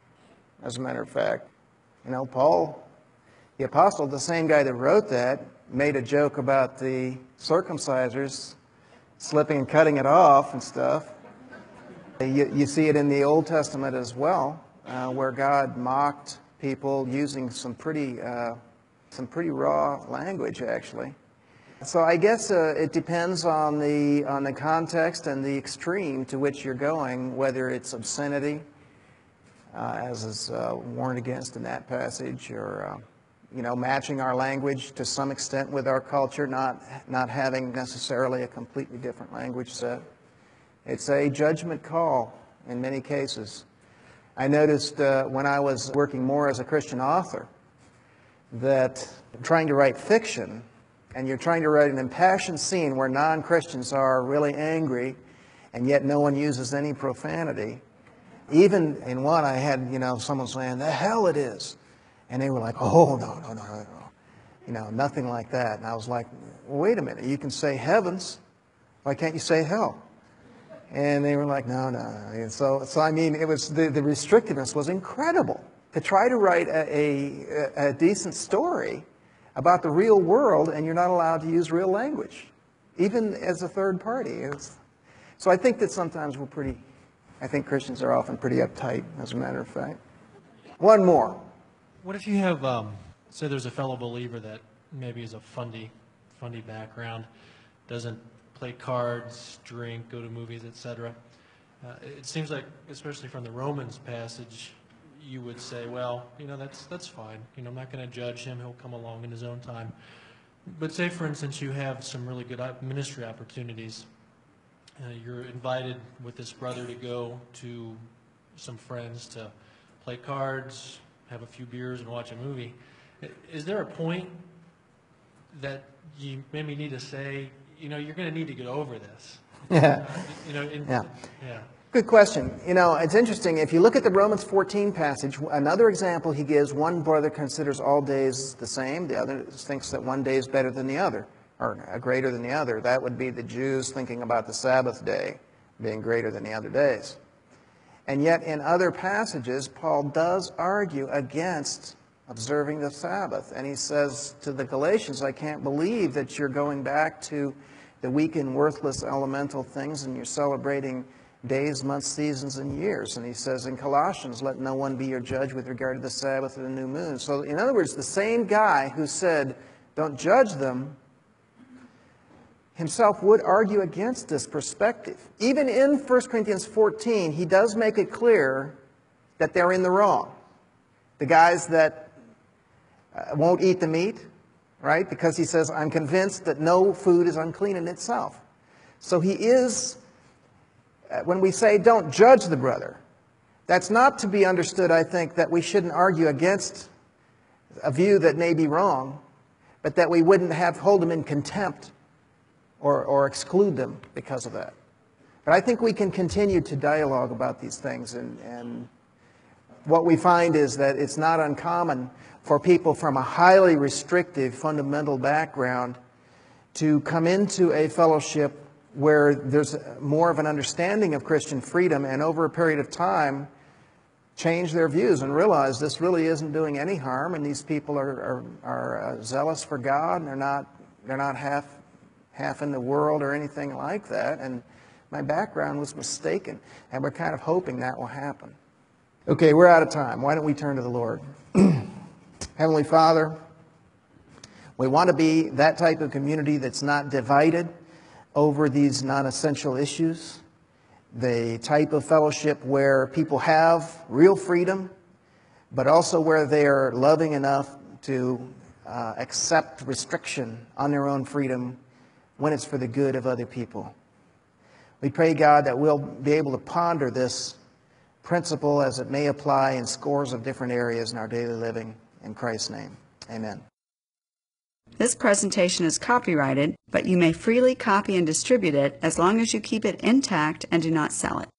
As a matter of fact, you know, Paul, the apostle, the same guy that wrote that, made a joke about the circumcisers slipping and cutting it off and stuff. You see it in the Old Testament as well, where God mocked people using some pretty raw language, actually. So I guess it depends on the context and the extreme to which you're going, whether it's obscenity, as is warned against in that passage, or you know, matching our language to some extent with our culture, not having necessarily a completely different language set. It's a judgment call, in many cases. I noticed when I was working more as a Christian author that trying to write fiction, and you're trying to write an impassioned scene where non-Christians are really angry, and yet no one uses any profanity. Even in one, I had, someone saying, "The hell it is." And they were like, "Oh, no. Nothing like that." And I was like, "Well, wait a minute. You can say heavens. Why can't you say hell?" And they were like, no. And so I mean, it was the restrictiveness was incredible. To try to write a decent story about the real world, and you're not allowed to use real language, even as a third party. So I think that sometimes I think Christians are often pretty uptight, as a matter of fact. One more. What if you have, say there's a fellow believer that maybe is a fundy background, doesn't play cards, drink, go to movies, etc. It seems like, especially from the Romans passage, you would say, well, that's fine. I'm not going to judge him. He'll come along in his own time. But say, for instance, you have some really good ministry opportunities. You're invited with this brother to go to some friends to play cards, have a few beers, and watch a movie. Is there a point that you maybe need to say, you're going to need to get over this? Yeah. Yeah. Good question. It's interesting. If you look at the Romans 14 passage, another example he gives, one brother considers all days the same. The other thinks that one day is better than the other, or greater than the other. That would be the Jews thinking about the Sabbath day being greater than the other days. And yet in other passages, Paul does argue against observing the Sabbath. And he says to the Galatians, I can't believe that you're going back to the weak and worthless elemental things and you're celebrating days, months, seasons, and years. And he says in Colossians, let no one be your judge with regard to the Sabbath or the new moon. So in other words, the same guy who said, don't judge them, himself would argue against this perspective. Even in 1 Corinthians 14, he does make it clear that they're in the wrong. The guys that won't eat the meat, right? Because he says, I'm convinced that no food is unclean in itself. So he is, when we say don't judge the brother, that's not to be understood, I think, that we shouldn't argue against a view that may be wrong, but that we wouldn't hold them in contempt or exclude them because of that. But I think we can continue to dialogue about these things, and what we find is that it's not uncommon for people from a highly restrictive fundamental background to come into a fellowship where there's more of an understanding of Christian freedom, and over a period of time change their views and realize this really isn't doing any harm, and these people are zealous for God, and they're not half in the world or anything like that, and my background was mistaken, and we're kind of hoping that will happen. Okay, we're out of time. Why don't we turn to the Lord? Heavenly Father, we want to be that type of community that's not divided over these non-essential issues, the type of fellowship where people have real freedom, but also where they are loving enough to accept restriction on their own freedom when it's for the good of other people. We pray, God, that we'll be able to ponder this principle as it may apply in scores of different areas in our daily living. In Christ's name, amen. This presentation is copyrighted, but you may freely copy and distribute it as long as you keep it intact and do not sell it.